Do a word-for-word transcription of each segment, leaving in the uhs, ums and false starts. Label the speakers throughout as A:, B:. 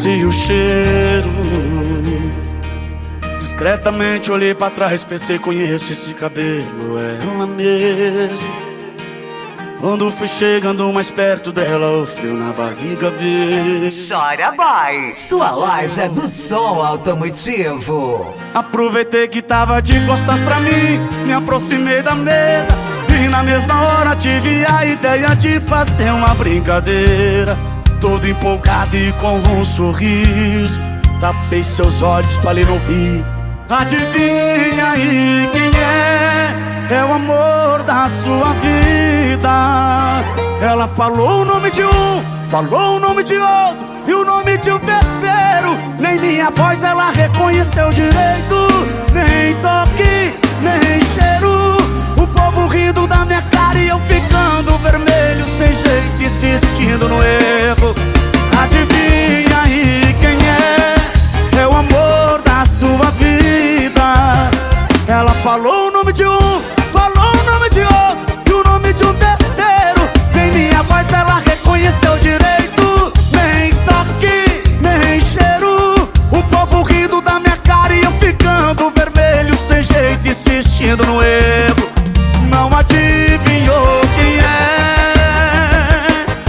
A: reconheci o cheiro. Discretamente olhei pra trás, pensei, conheço esse cabelo, é ela mesmo. Quando fui chegando mais perto dela, o frio na barriga veio.
B: Chora Boy, sua loja do som automotivo.
A: Aproveitei que tava de costas pra mim, me aproximei da mesa e na mesma hora tive a ideia de fazer uma brincadeira. Todo empolgado e com um sorriso, tapei seus olhos, falei no ouvido: adivinha aí quem é? É o amor da sua vida. Ela falou o nome de um, falou o nome de outro e o nome de um terceiro. Nem minha voz ela reconheceu direito, nem toque, nem cheiro. O povo rindo da minha cara e eu ficando vermelho, sem jeito, insistindo no erro. Adivinha aí quem é? É o amor da sua vida. Ela falou o nome de um, falou o nome de outro e o nome de um terceiro. Nem minha voz ela reconheceu direito, nem toque, nem cheiro. O povo rindo da minha cara e eu ficando vermelho, sem jeito, insistindo no erro. Não adivinhou quem é.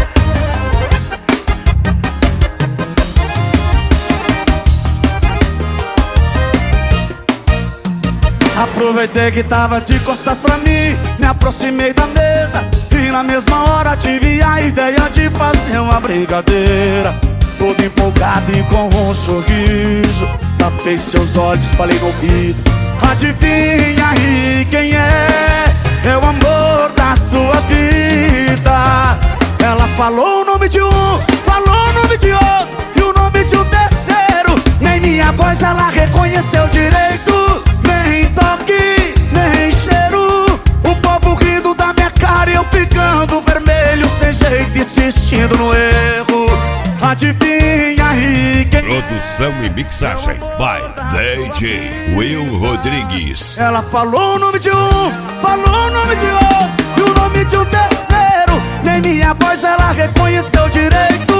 A: Aproveitei que tava de costas pra mim, me aproximei da mesa e na mesma hora tive a ideia de fazer uma brincadeira. Todo empolgado e com um sorriso, tapei seus olhos, falei no ouvido: adivinha aí quem é? É o amor da sua vida. Ela falou o nome de um, falou o nome de outro e o nome de um terceiro. Nem minha voz ela reconheceu direito, nem toque, nem cheiro. O povo rindo da minha cara e eu ficando vermelho, sem jeito, insistindo no erro. Adivinha aí quem
C: Produção e mixagem by D J Will Rodrigues.
A: Ela falou o nome de um, falou o nome de outro e o nome de um terceiro. Nem minha voz ela reconheceu direito,